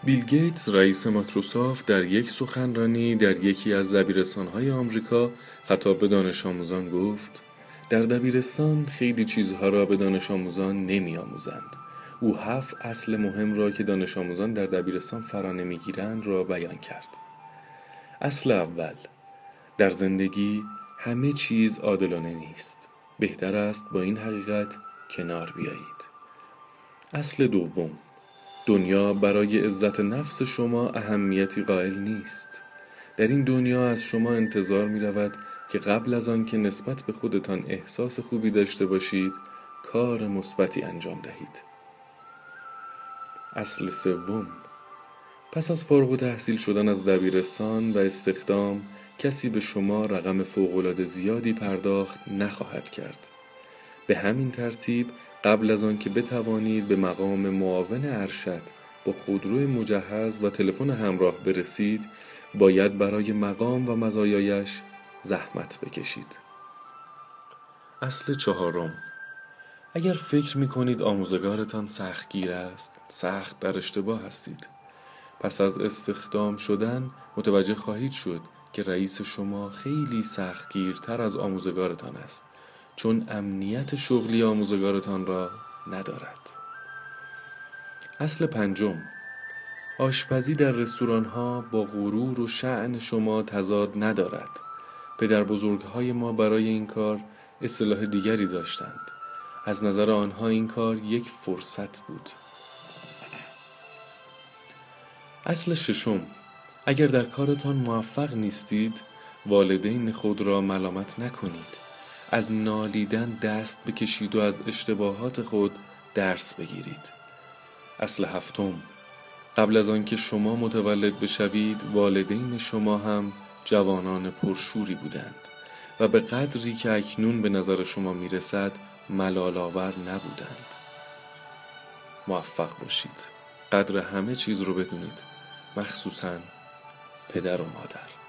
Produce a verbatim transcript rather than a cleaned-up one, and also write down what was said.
بیل گیتس رئیس مایکروسافت در یک سخنرانی در یکی از دبیرستان‌های آمریکا خطاب به دانش آموزان گفت: در دبیرستان خیلی چیزها را به دانش آموزان نمی آموزند. او هفت اصل مهم را که دانش آموزان در دبیرستان فرا نمیگیرند را بیان کرد. اصل اول: در زندگی همه چیز عادلانه نیست. بهتر است با این حقیقت کنار بیایید. اصل دوم: دنیا برای عزت نفس شما اهمیتی قائل نیست. در این دنیا از شما انتظار می رود که قبل از آن که نسبت به خودتان احساس خوبی داشته باشید کار مثبتی انجام دهید. اصل سوم: پس از فارغ التحصیل شدن از دبیرستان و استخدام کسی به شما رقم فوق‌العاده زیادی پرداخت نخواهد کرد. به همین ترتیب قبل از آن که بتوانید به مقام معاون ارشد با خودروی مجهز و تلفن همراه برسید باید برای مقام و مزایایش زحمت بکشید. اصل چهارم: اگر فکر می کنید آموزگارتان سختگیر است، سخت در اشتباه هستید. پس از استخدام شدن متوجه خواهید شد که رئیس شما خیلی سختگیرتر از آموزگارتان است، چون امنیت شغلی آموزگارتان را ندارد. اصل پنجم: آشپزی در رستوران‌ها با غرور و شأن شما تضاد ندارد. پدر بزرگ‌های ما برای این کار اصطلاح دیگری داشتند. از نظر آنها این کار یک فرصت بود. اصل ششم: اگر در کارتان موفق نیستید والدین خود را ملامت نکنید. از نالیدن دست بکشید و از اشتباهات خود درس بگیرید. اصل هفتم: قبل از آنکه شما متولد بشوید والدین شما هم جوانان پرشوری بودند و به قدری که اکنون به نظر شما میرسد ملال‌آور نبودند. موفق باشید. قدر همه چیز رو بدونید، مخصوصاً پدر و مادر.